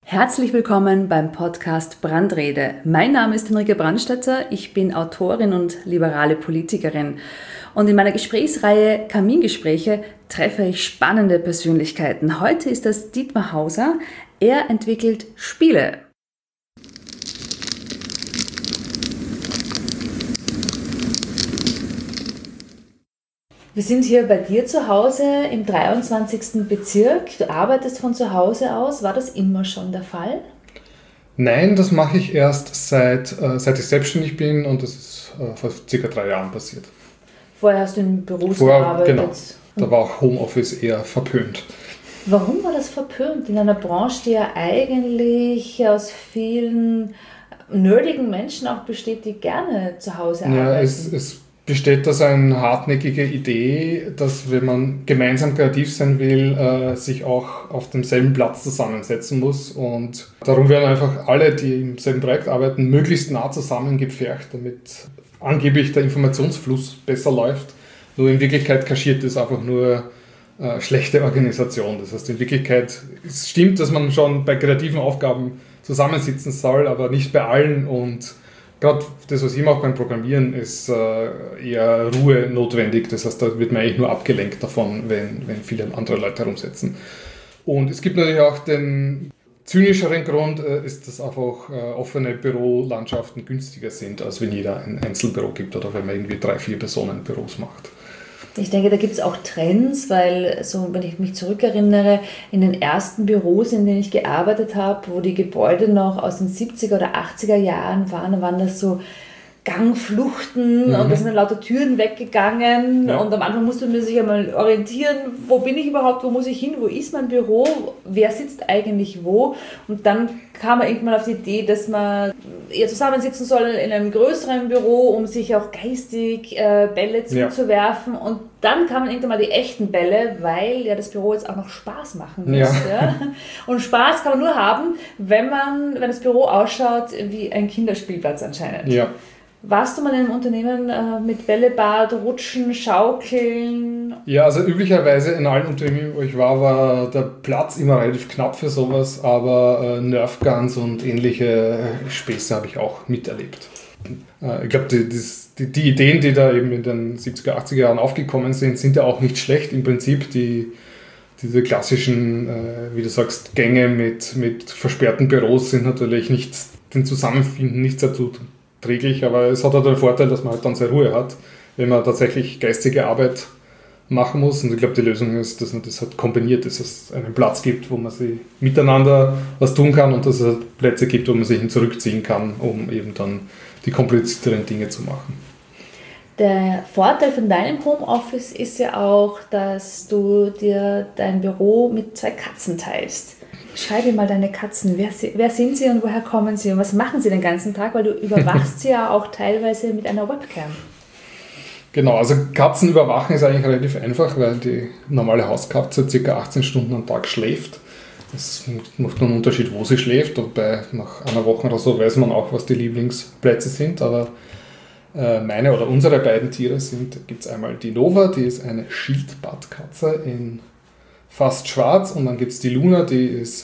Herzlich willkommen beim Podcast Brandrede. Mein Name ist Henrike Brandstätter, ich bin Autorin und liberale Politikerin. Und in meiner Gesprächsreihe Kamingespräche treffe ich spannende Persönlichkeiten. Heute ist das Dietmar Hauser. Er entwickelt Spiele. Wir sind hier bei dir zu Hause im 23. Bezirk. Du arbeitest von zu Hause aus. War das immer schon der Fall? Nein, das mache ich erst seit ich selbstständig bin und das ist vor ca. 3 Jahren passiert. Vorher hast du in Büros gearbeitet? Genau, da war auch Homeoffice eher verpönt. Warum war das verpönt? In einer Branche, die ja eigentlich aus vielen nerdigen Menschen auch besteht, die gerne zu Hause arbeiten. Ja, es besteht da so eine hartnäckige Idee, dass wenn man gemeinsam kreativ sein will, sich auch auf demselben Platz zusammensetzen muss. Und darum werden einfach alle, die im selben Projekt arbeiten, möglichst nah zusammengepfercht, damit angeblich der Informationsfluss besser läuft. Nur in Wirklichkeit kaschiert das einfach nur schlechte Organisation. Das heißt, in Wirklichkeit, es stimmt, dass man schon bei kreativen Aufgaben zusammensitzen soll, aber nicht bei allen. Und gerade das, was ich mache beim Programmieren, ist eher Ruhe notwendig. Das heißt, da wird man eigentlich nur abgelenkt davon, wenn viele andere Leute herumsitzen. Und es gibt natürlich auch den zynischeren Grund, ist, dass einfach offene Bürolandschaften günstiger sind, als wenn jeder ein Einzelbüro gibt oder wenn man irgendwie 3-4 Personen Büros macht. Ich denke, da gibt es auch Trends, weil, so, wenn ich mich zurückerinnere, in den ersten Büros, in denen ich gearbeitet habe, wo die Gebäude noch aus den 70er oder 80er Jahren waren das so Gangfluchten und da sind dann lauter Türen weggegangen und am Anfang musste man sich einmal orientieren, wo bin ich überhaupt, wo muss ich hin, wo ist mein Büro, wer sitzt eigentlich wo, und dann kam man irgendwann auf die Idee, dass man eher zusammensitzen soll in einem größeren Büro, um sich auch geistig Bälle zuzuwerfen, und dann kamen irgendwann mal die echten Bälle, weil ja das Büro jetzt auch noch Spaß machen muss. Ja. Und Spaß kann man nur haben, wenn das Büro ausschaut wie ein Kinderspielplatz anscheinend. Ja. Warst du mal in einem Unternehmen mit Bällebad, Rutschen, Schaukeln? Ja, also üblicherweise in allen Unternehmen, wo ich war der Platz immer relativ knapp für sowas, aber Nerf Guns und ähnliche Späße habe ich auch miterlebt. Ich glaube, die Ideen, die da eben in den 70er, 80er Jahren aufgekommen sind ja auch nicht schlecht. Im Prinzip diese klassischen, wie du sagst, Gänge mit versperrten Büros sind natürlich nicht, den Zusammenfinden nicht sehr zuträglich, aber es hat halt den Vorteil, dass man halt dann seine Ruhe hat, wenn man tatsächlich geistige Arbeit machen muss. Und ich glaube, die Lösung ist, dass man das halt kombiniert, dass es einen Platz gibt, wo man sich miteinander was tun kann und dass es halt Plätze gibt, wo man sich hin zurückziehen kann, um eben dann die komplizierteren Dinge zu machen. Der Vorteil von deinem Homeoffice ist ja auch, dass du dir dein Büro mit 2 Katzen teilst. Schreibe mal deine Katzen. Wer sind sie und woher kommen sie und was machen sie den ganzen Tag? Weil du überwachst sie ja auch teilweise mit einer Webcam. Genau, also Katzen überwachen ist eigentlich relativ einfach, weil die normale Hauskatze ca. 18 Stunden am Tag schläft. Es macht nur einen Unterschied, wo sie schläft, wobei nach einer Woche oder so weiß man auch, was die Lieblingsplätze sind. Aber meine oder unsere beiden Tiere gibt es einmal die Nova, die ist eine Schildbadkatze in fast schwarz, und dann gibt es die Luna, die ist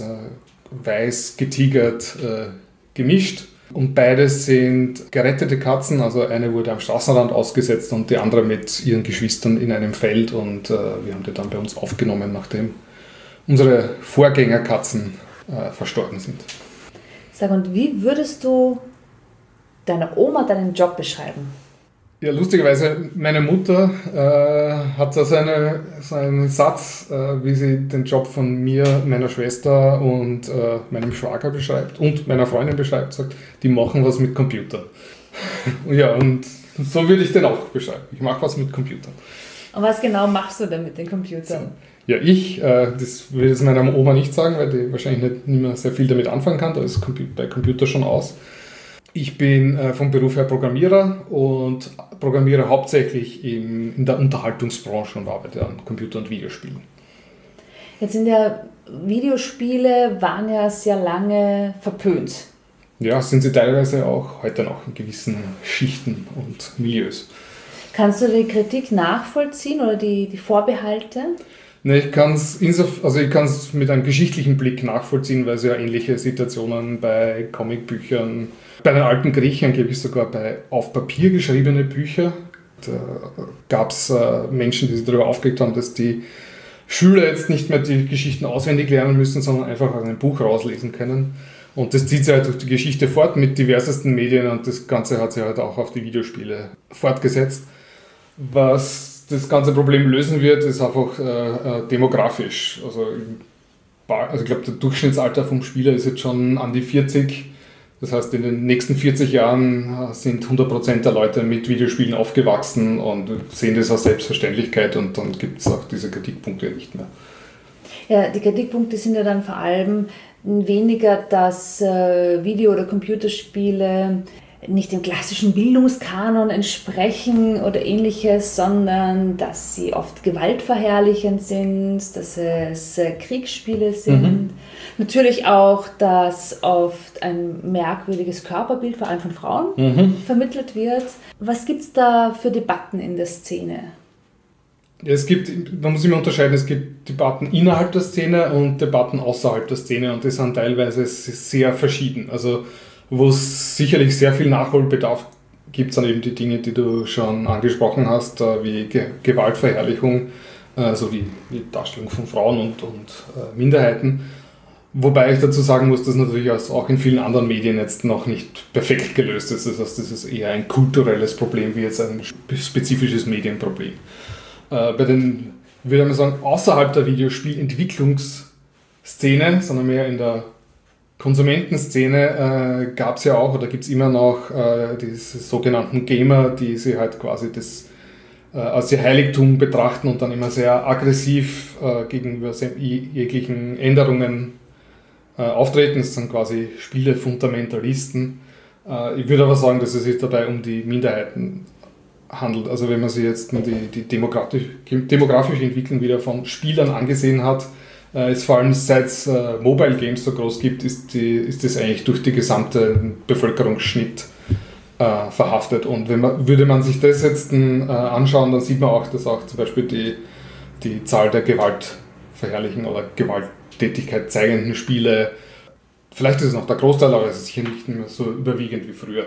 weiß getigert gemischt, und beides sind gerettete Katzen, also eine wurde am Straßenrand ausgesetzt und die andere mit ihren Geschwistern in einem Feld, und wir haben die dann bei uns aufgenommen, nachdem unsere Vorgängerkatzen verstorben sind. Sag, und wie würdest du deiner Oma deinen Job beschreiben? Ja, lustigerweise, meine Mutter hat da so einen Satz, wie sie den Job von mir, meiner Schwester und meinem Schwager beschreibt und meiner Freundin beschreibt, sagt, die machen was mit Computern. Ja, und so würde ich den auch beschreiben. Ich mache was mit Computern. Und was genau machst du denn mit den Computern? Ja, das will ich meiner Oma nicht sagen, weil die wahrscheinlich nicht mehr sehr viel damit anfangen kann. Da ist bei Computer schon aus. Ich bin vom Beruf her Programmierer und programmiere hauptsächlich in der Unterhaltungsbranche und arbeite an Computer- und Videospielen. Jetzt sind ja Videospiele, waren ja sehr lange verpönt. Ja, sind sie teilweise auch heute noch in gewissen Schichten und Milieus. Kannst du die Kritik nachvollziehen oder die Vorbehalte? Ne, ich kann es mit einem geschichtlichen Blick nachvollziehen, weil es ja ähnliche Situationen bei Comicbüchern, bei den alten Griechen angeblich sogar bei auf Papier geschriebene Bücher. Da gab es Menschen, die sich darüber aufgeregt haben, dass die Schüler jetzt nicht mehr die Geschichten auswendig lernen müssen, sondern einfach aus einem Buch rauslesen können. Und das zieht sich halt durch die Geschichte fort mit diversesten Medien und das Ganze hat sich halt auch auf die Videospiele fortgesetzt. Was das ganze Problem lösen wird, ist einfach demografisch. Also ich glaube, der Durchschnittsalter vom Spieler ist jetzt schon an die 40. Das heißt, in den nächsten 40 Jahren sind 100% der Leute mit Videospielen aufgewachsen und sehen das als Selbstverständlichkeit und dann gibt es auch diese Kritikpunkte nicht mehr. Ja, die Kritikpunkte sind ja dann vor allem weniger, dass Video- oder Computerspiele nicht dem klassischen Bildungskanon entsprechen oder ähnliches, sondern dass sie oft gewaltverherrlichend sind, dass es Kriegsspiele sind. Natürlich auch, dass oft ein merkwürdiges Körperbild, vor allem von Frauen, vermittelt wird. Was gibt es da für Debatten in der Szene? Man muss immer unterscheiden, es gibt Debatten innerhalb der Szene und Debatten außerhalb der Szene und die sind teilweise sehr verschieden. Also wo es sicherlich sehr viel Nachholbedarf gibt, sind eben die Dinge, die du schon angesprochen hast, wie Gewaltverherrlichung, sowie die Darstellung von Frauen und Minderheiten. Wobei ich dazu sagen muss, dass natürlich auch in vielen anderen Medien jetzt noch nicht perfekt gelöst ist. Das heißt, das ist eher ein kulturelles Problem wie jetzt ein spezifisches Medienproblem. Bei den, würde man sagen, außerhalb der Videospielentwicklungsszene, sondern mehr in der Konsumentenszene gab es ja auch, oder gibt es immer noch diese sogenannten Gamer, die sie halt quasi das als ihr Heiligtum betrachten und dann immer sehr aggressiv gegenüber jeglichen Änderungen auftreten. Das sind quasi Spielefundamentalisten. Ich würde aber sagen, dass es sich dabei um die Minderheiten handelt. Also wenn man sich jetzt die demografische Entwicklung wieder von Spielern angesehen hat, ist vor allem seit es Mobile Games so groß gibt, ist das eigentlich durch die gesamte Bevölkerungsschnitt verhaftet. Und würde man sich das jetzt anschauen, dann sieht man auch, dass auch zum Beispiel die Zahl der gewaltverherrlichen oder Gewalttätigkeit zeigenden Spiele, vielleicht ist es noch der Großteil, aber es ist sicher nicht mehr so überwiegend wie früher.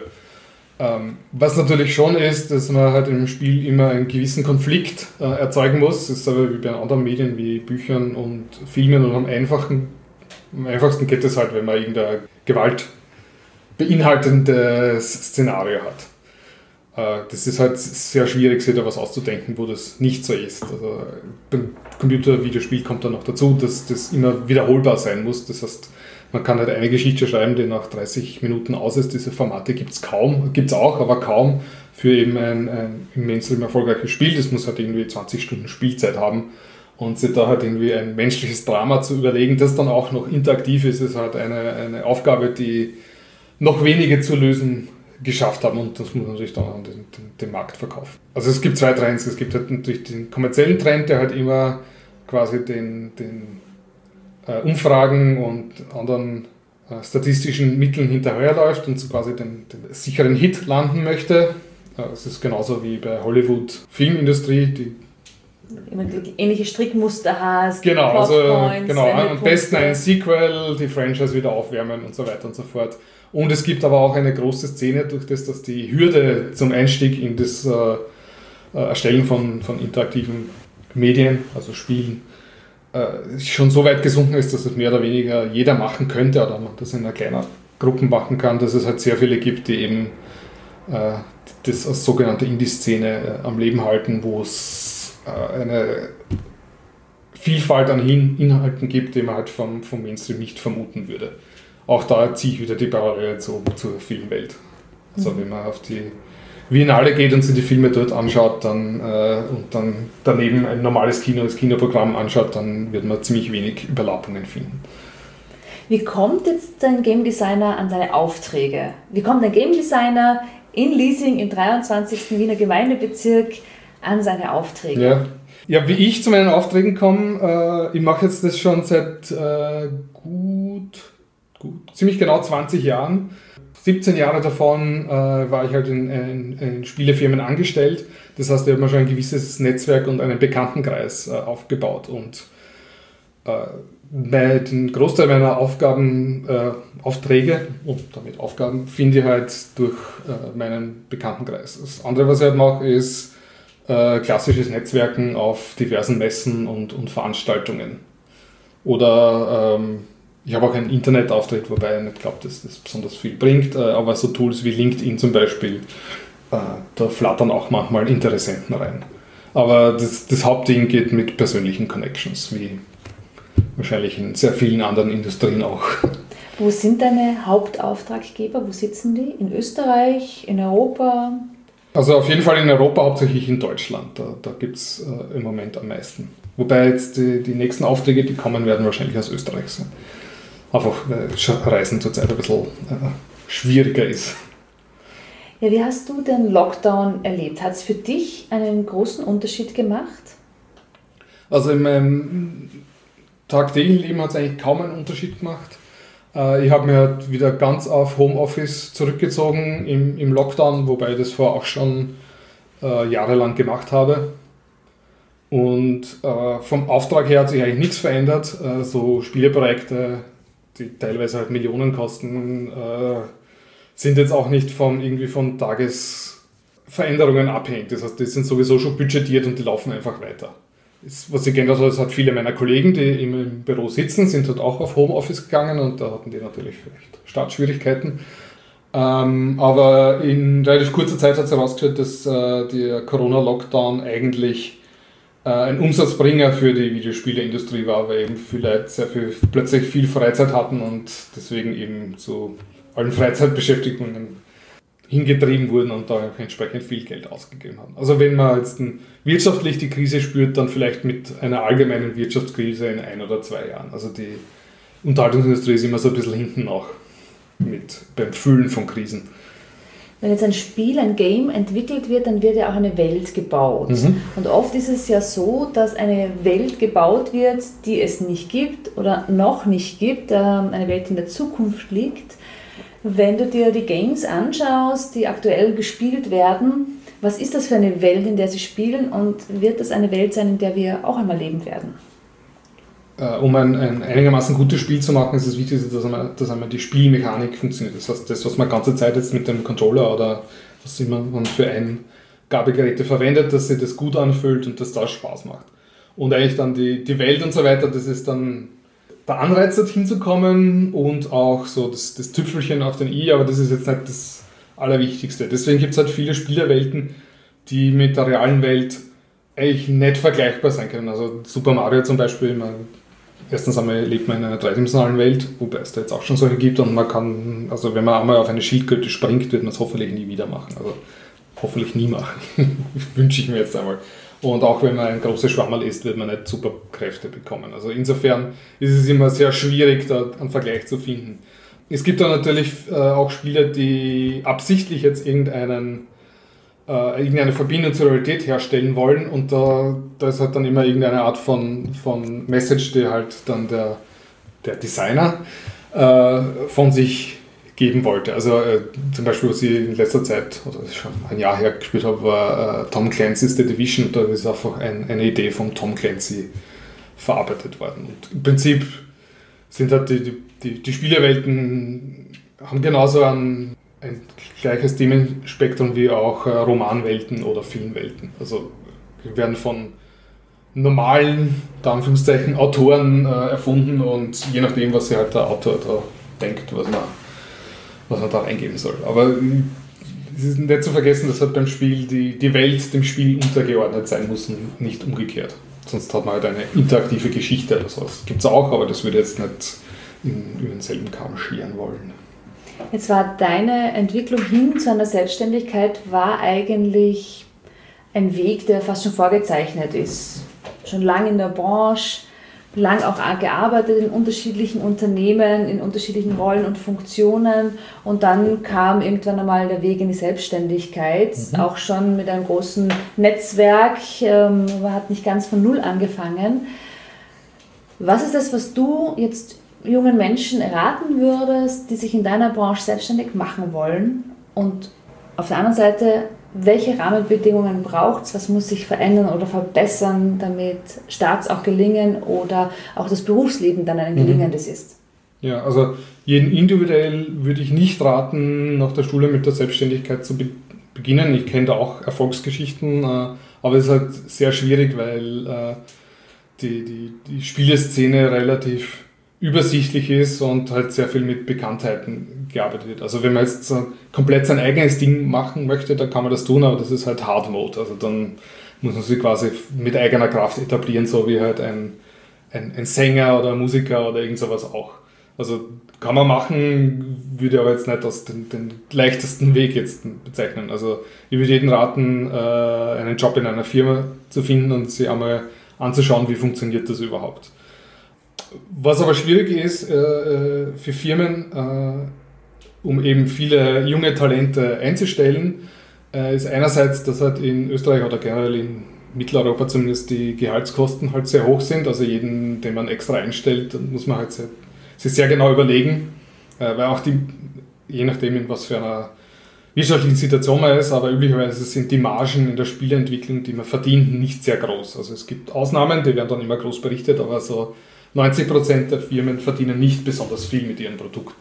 Was natürlich schon ist, dass man halt im Spiel immer einen gewissen Konflikt erzeugen muss. Das ist aber wie bei anderen Medien wie Büchern und Filmen und am einfachsten geht es halt, wenn man irgendein Gewalt beinhaltendes Szenario hat. Das ist halt sehr schwierig, sich da was auszudenken, wo das nicht so ist. Also beim Computer-Videospiel kommt dann noch dazu, dass das immer wiederholbar sein muss. Das heißt, man kann halt eine Geschichte schreiben, die nach 30 Minuten aus ist. Diese Formate gibt es auch, aber kaum für eben ein im Mainstream erfolgreiches Spiel. Das muss halt irgendwie 20 Stunden Spielzeit haben. Und sich da halt irgendwie ein menschliches Drama zu überlegen, das dann auch noch interaktiv ist, ist halt eine Aufgabe, die noch wenige zu lösen geschafft haben. Und das muss man natürlich dann an den Markt verkaufen. Also es gibt zwei Trends. Es gibt halt natürlich den kommerziellen Trend, der halt immer quasi den Umfragen und anderen statistischen Mitteln hinterherläuft und so quasi den sicheren Hit landen möchte. Es ist genauso wie bei Hollywood-Filmindustrie, die immer die ähnliche Strickmuster hast, genau, Plotpoints, am besten ein Sequel, die Franchise wieder aufwärmen und so weiter und so fort. Und es gibt aber auch eine große Szene, durch das, dass die Hürde zum Einstieg in das Erstellen von interaktiven Medien, also Spielen, schon so weit gesunken ist, dass es mehr oder weniger jeder machen könnte oder man das in einer kleinen Gruppe machen kann, dass es halt sehr viele gibt, die eben das als sogenannte Indie-Szene am Leben halten, wo es eine Vielfalt an Inhalten gibt, die man halt vom Mainstream nicht vermuten würde. Auch da ziehe ich wieder die Parallele zur Filmwelt. Also wenn man auf die Biennale geht und sich die Filme dort anschaut und dann daneben ein normales Kinoprogramm anschaut, dann wird man ziemlich wenig Überlappungen finden. Wie kommt jetzt ein Game Designer an seine Aufträge? Wie kommt ein Game Designer in Liesing im 23. Wiener Gemeindebezirk an seine Aufträge? Ja, wie ich zu meinen Aufträgen komme, ich mache jetzt das schon seit ziemlich genau 20 Jahren. 17 Jahre davon war ich halt in Spielefirmen angestellt. Das heißt, ich habe mir schon ein gewisses Netzwerk und einen Bekanntenkreis aufgebaut und den Großteil meiner Aufträge und damit Aufgaben finde ich halt durch meinen Bekanntenkreis. Das andere, was ich halt mache, ist klassisches Netzwerken auf diversen Messen und Veranstaltungen. Oder ich habe auch einen Internetauftritt, wobei ich nicht glaube, dass das besonders viel bringt, aber so Tools wie LinkedIn zum Beispiel, da flattern auch manchmal Interessenten rein. Aber das Hauptding geht mit persönlichen Connections, wie wahrscheinlich in sehr vielen anderen Industrien auch. Wo sind deine Hauptauftraggeber? Wo sitzen die? In Österreich, in Europa? Also auf jeden Fall in Europa, hauptsächlich in Deutschland. Da gibt es im Moment am meisten. Wobei jetzt die nächsten Aufträge, die kommen, werden wahrscheinlich aus Österreich sein. Einfach weil Reisen zurzeit ein bisschen schwieriger ist. Ja, wie hast du den Lockdown erlebt? Hat es für dich einen großen Unterschied gemacht? Also in meinem tagtäglichen Leben hat es eigentlich kaum einen Unterschied gemacht. Ich habe mir halt wieder ganz auf Homeoffice zurückgezogen im Lockdown, wobei ich das vorher auch schon jahrelang gemacht habe. Und vom Auftrag her hat sich eigentlich nichts verändert. So Spieleprojekte, die teilweise halt Millionen kosten, sind jetzt auch nicht irgendwie von Tagesveränderungen abhängig. Das heißt, die sind sowieso schon budgetiert und die laufen einfach weiter. Was sich geändert hat, ist halt viele meiner Kollegen, die im Büro sitzen, sind halt auch auf Homeoffice gegangen und da hatten die natürlich vielleicht Startschwierigkeiten. Aber in relativ kurzer Zeit hat es herausgestellt, dass der Corona-Lockdown eigentlich ein Umsatzbringer für die Videospieleindustrie war, weil eben viele Leute plötzlich viel Freizeit hatten und deswegen eben zu allen Freizeitbeschäftigungen hingetrieben wurden und da entsprechend viel Geld ausgegeben haben. Also wenn man jetzt wirtschaftlich die Krise spürt, dann vielleicht mit einer allgemeinen Wirtschaftskrise in 1 oder 2 Jahren. Also die Unterhaltungsindustrie ist immer so ein bisschen hinten nach beim Fühlen von Krisen. Wenn jetzt ein Spiel, ein Game entwickelt wird, dann wird ja auch eine Welt gebaut. Und oft ist es ja so, dass eine Welt gebaut wird, die es nicht gibt oder noch nicht gibt, eine Welt in der Zukunft liegt. Wenn du dir die Games anschaust, die aktuell gespielt werden, was ist das für eine Welt, in der sie spielen und wird das eine Welt sein, in der wir auch einmal leben werden? Um ein einigermaßen gutes Spiel zu machen, ist es wichtig, dass einmal die Spielmechanik funktioniert. Das heißt, das, was man die ganze Zeit jetzt mit dem Controller oder was immer man für Eingabegeräte verwendet, dass sich das gut anfühlt und dass das Spaß macht. Und eigentlich dann die Welt und so weiter, das ist dann der Anreiz, dorthin zu kommen und auch so das Tüpfelchen auf den i, aber das ist jetzt nicht das Allerwichtigste. Deswegen gibt es halt viele Spielerwelten, die mit der realen Welt eigentlich nicht vergleichbar sein können. Also Super Mario zum Beispiel, erstens einmal lebt man in einer dreidimensionalen Welt, wobei es da jetzt auch schon solche gibt und man kann, also wenn man einmal auf eine Schildkröte springt, wird man es hoffentlich nie wieder machen. Also hoffentlich nie machen, wünsche ich mir jetzt einmal. Und auch wenn man ein großes Schwammerl isst, wird man nicht Superkräfte bekommen. Also insofern ist es immer sehr schwierig, da einen Vergleich zu finden. Es gibt dann natürlich auch Spieler, die absichtlich jetzt irgendeine Verbindung zur Realität herstellen wollen und da ist halt dann immer irgendeine Art von Message, die halt dann der Designer von sich geben wollte. Also zum Beispiel, was ich in letzter Zeit, oder schon ein Jahr her gespielt habe, war Tom Clancy's The Division. Da ist einfach eine Idee von Tom Clancy verarbeitet worden. Und im Prinzip sind halt die Spielewelten haben genauso ein gleiches Themenspektrum wie auch Romanwelten oder Filmwelten. Also wir werden von normalen, da Anführungszeichen, Autoren erfunden und je nachdem, was sich halt der Autor da denkt, was man da eingeben soll. Aber es ist nicht zu vergessen, dass halt beim Spiel die Welt dem Spiel untergeordnet sein muss und nicht umgekehrt. Sonst hat man halt eine interaktive Geschichte oder sowas. Gibt es auch, aber das würde jetzt nicht über denselben Kamm scheren wollen. Jetzt war deine Entwicklung hin zu einer Selbstständigkeit war eigentlich ein Weg, der fast schon vorgezeichnet ist. Schon lange in der Branche, lang auch gearbeitet in unterschiedlichen Unternehmen, in unterschiedlichen Rollen und Funktionen und dann kam irgendwann einmal der Weg in die Selbstständigkeit, auch schon mit einem großen Netzwerk, man hat nicht ganz von Null angefangen. Was ist das, was du jetzt jungen Menschen raten würdest, die sich in deiner Branche selbstständig machen wollen? Und auf der anderen Seite, welche Rahmenbedingungen braucht es, was muss sich verändern oder verbessern, damit Starts auch gelingen oder auch das Berufsleben dann ein gelingendes ist? Ja, also jeden individuell würde ich nicht raten, nach der Schule mit der Selbstständigkeit zu beginnen. Ich kenne da auch Erfolgsgeschichten, aber es ist halt sehr schwierig, weil die Spieleszene relativ übersichtlich ist und halt sehr viel mit Bekanntheiten gearbeitet wird. Also wenn man jetzt komplett sein eigenes Ding machen möchte, dann kann man das tun, aber das ist halt Hard Mode. Also dann muss man sich quasi mit eigener Kraft etablieren, so wie halt ein Sänger oder ein Musiker oder irgend sowas auch. Also kann man machen, würde aber jetzt nicht als den leichtesten Weg jetzt bezeichnen. Also ich würde jedem raten, einen Job in einer Firma zu finden und sich einmal anzuschauen, wie funktioniert das überhaupt. Was aber schwierig ist für Firmen, um eben viele junge Talente einzustellen, ist einerseits, dass halt in Österreich oder generell in Mitteleuropa zumindest die Gehaltskosten halt sehr hoch sind. Also jeden, den man extra einstellt, muss man halt sich sehr genau überlegen, weil auch je nachdem, in was für einer wirtschaftlichen Situation man ist, aber üblicherweise sind die Margen in der Spieleentwicklung, die man verdient, nicht sehr groß. Also es gibt Ausnahmen, die werden dann immer groß berichtet, aber so 90% der Firmen verdienen nicht besonders viel mit ihren Produkten.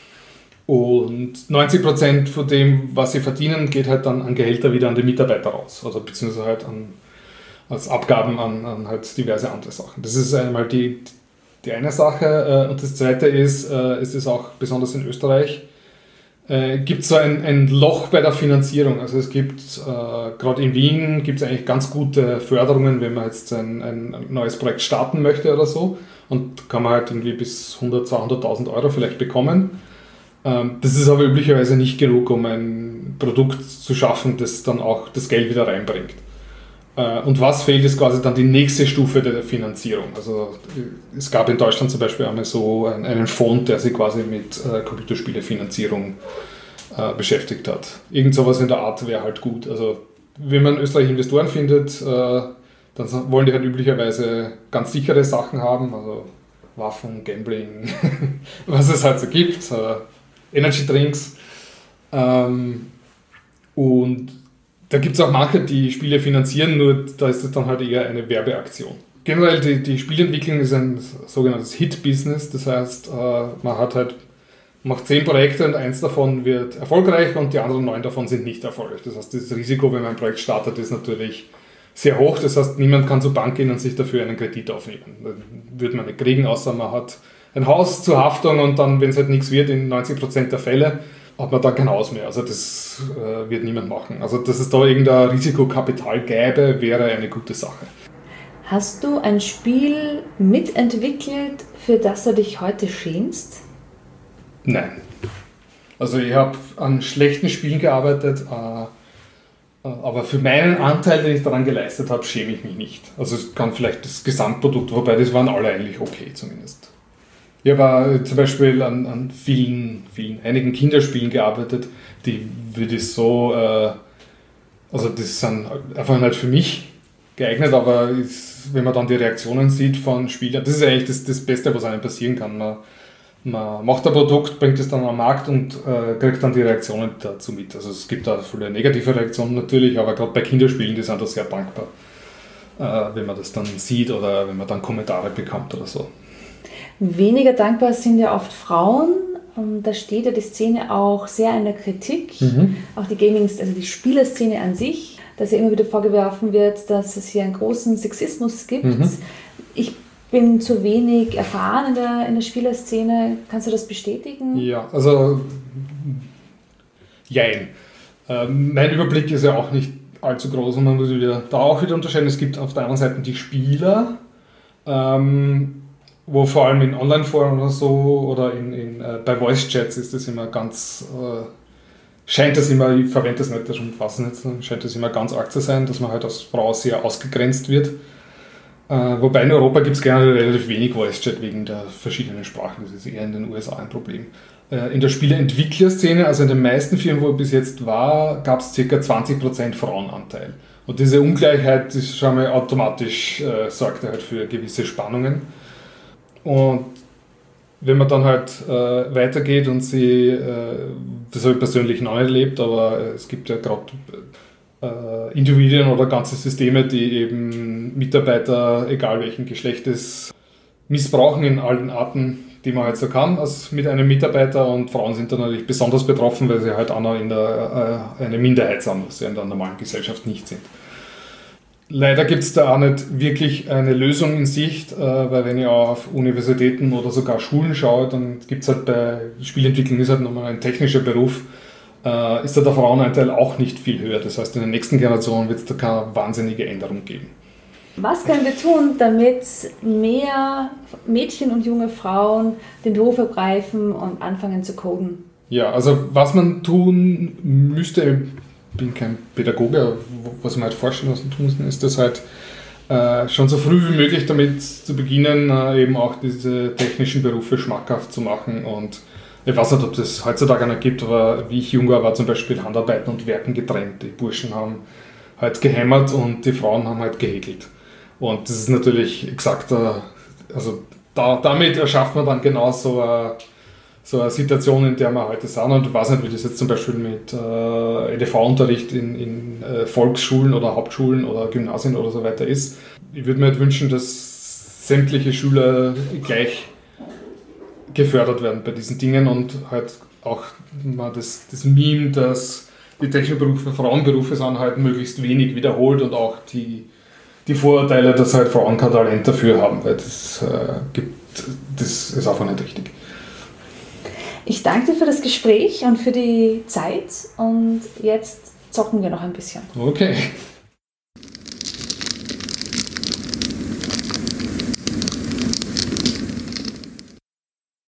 Und 90% von dem, was sie verdienen, geht halt dann an Gehälter wieder an die Mitarbeiter raus. Also beziehungsweise halt als Abgaben an halt diverse andere Sachen. Das ist einmal die eine Sache. Und das zweite ist, es ist auch besonders in Österreich, gibt es so ein Loch bei der Finanzierung. Also es gibt, gerade in Wien, gibt es eigentlich ganz gute Förderungen, wenn man jetzt ein neues Projekt starten möchte oder so. Und kann man halt irgendwie bis 100.000, 200.000 Euro vielleicht bekommen. Das ist aber üblicherweise nicht genug, um ein Produkt zu schaffen, das dann auch das Geld wieder reinbringt. Und was fehlt, ist quasi dann die nächste Stufe der Finanzierung. Also es gab in Deutschland zum Beispiel einmal so einen Fonds, der sich quasi mit Computerspielefinanzierung beschäftigt hat. Irgend sowas in der Art wäre halt gut. Also wenn man in Österreich Investoren findet, dann wollen die halt üblicherweise ganz sichere Sachen haben, also Waffen, Gambling, was es halt so gibt, Energy Drinks. Und da gibt es auch manche, die Spiele finanzieren, nur da ist es dann halt eher eine Werbeaktion. Generell die Spielentwicklung ist ein sogenanntes Hit-Business, das heißt, man macht 10 Projekte und eins davon wird erfolgreich und die anderen 9 davon sind nicht erfolgreich. Das heißt, das Risiko, wenn man ein Projekt startet, ist natürlich sehr hoch. Das heißt, niemand kann zur Bank gehen und sich dafür einen Kredit aufnehmen. Das würde man nicht kriegen, außer man hat ein Haus zur Haftung und dann, wenn es halt nichts wird, in 90% der Fälle, hat man da kein Haus mehr. Also das wird niemand machen. Also dass es da irgendein Risikokapital gäbe, wäre eine gute Sache. Hast du ein Spiel mitentwickelt, für das du dich heute schämst? Nein. Also ich habe an schlechten Spielen gearbeitet, aber für meinen Anteil, den ich daran geleistet habe, schäme ich mich nicht. Also es kann vielleicht das Gesamtprodukt, wobei das waren alle eigentlich okay zumindest. Ich habe zum Beispiel an einigen Kinderspielen gearbeitet, die würde ich so, also das sind einfach nicht für mich geeignet, aber wenn man dann die Reaktionen sieht von Spielern, das ist eigentlich das Beste, was einem passieren kann. Man macht ein Produkt, bringt es dann am Markt und kriegt dann die Reaktionen dazu mit. Also es gibt da viele negative Reaktionen natürlich, aber gerade bei Kinderspielen, die sind da sehr dankbar, wenn man das dann sieht oder wenn man dann Kommentare bekommt oder so. Weniger dankbar sind ja oft Frauen. Und da steht ja die Szene auch sehr in der Kritik. Auch die also die Spielerszene an sich, dass ja immer wieder vorgeworfen wird, dass es hier einen großen Sexismus gibt. Ich bin zu wenig erfahren in der Spielerszene. Kannst du das bestätigen? Ja, also jein. Mein Überblick ist ja auch nicht allzu groß und man muss da auch wieder unterscheiden. Es gibt auf der anderen Seite die Spieler, wo vor allem in Online-Foren oder so oder bei Voice-Chats ist das immer scheint das immer, ich verwende das nicht, das umfassen jetzt, scheint das immer ganz arg zu sein, dass man halt als Frau sehr ausgegrenzt wird. Wobei in Europa gibt es gerne relativ wenig Voice-Chat wegen der verschiedenen Sprachen, das ist eher in den USA ein Problem. In der Spieleentwicklerszene, also in den meisten Firmen, wo ich bis jetzt war, gab es ca. 20% Frauenanteil. Und diese Ungleichheit ist schon mal automatisch, sorgt halt für gewisse Spannungen. Und wenn man dann halt weitergeht und das habe ich persönlich noch nicht erlebt, aber es gibt ja gerade Individuen oder ganze Systeme, die eben Mitarbeiter, egal welchen Geschlechtes, missbrauchen in allen Arten, die man halt so kann, als mit einem Mitarbeiter. Und Frauen sind da natürlich besonders betroffen, weil sie halt auch noch eine Minderheit sind, was sie in der normalen Gesellschaft nicht sind. Leider gibt es da auch nicht wirklich eine Lösung in Sicht, weil wenn ich auch auf Universitäten oder sogar Schulen schaue, dann gibt es halt bei Spielentwicklung ist halt nochmal ein technischer Beruf, ist da der Frauenanteil auch nicht viel höher. Das heißt, in der nächsten Generation wird es da keine wahnsinnige Änderung geben. Was können wir tun, damit mehr Mädchen und junge Frauen den Beruf ergreifen und anfangen zu coden? Ja, also was man tun müsste, ich bin kein Pädagoge, aber was man halt vorstellen lassen tun müssen, ist das halt schon so früh wie möglich damit zu beginnen, eben auch diese technischen Berufe schmackhaft zu machen. Und ich weiß nicht, ob das heutzutage noch gibt, aber wie ich jung war zum Beispiel Handarbeiten und Werken getrennt. Die Burschen haben halt gehämmert und die Frauen haben halt gehäkelt. Und das ist natürlich exakt, also damit erschafft man dann genau so eine Situation, in der wir heute sind. Und ich weiß nicht, wie das jetzt zum Beispiel mit EDV-Unterricht in Volksschulen oder Hauptschulen oder Gymnasien oder so weiter ist. Ich würde mir halt wünschen, dass sämtliche Schüler gleich gefördert werden bei diesen Dingen und halt auch mal das Meme, dass die technischen Berufe Frauenberufe sind, halt möglichst wenig wiederholt und auch die Vorurteile, dass halt Frauen kein Talent dafür haben, weil das ist einfach nicht richtig. Ich danke dir für das Gespräch und für die Zeit und jetzt zocken wir noch ein bisschen. Okay.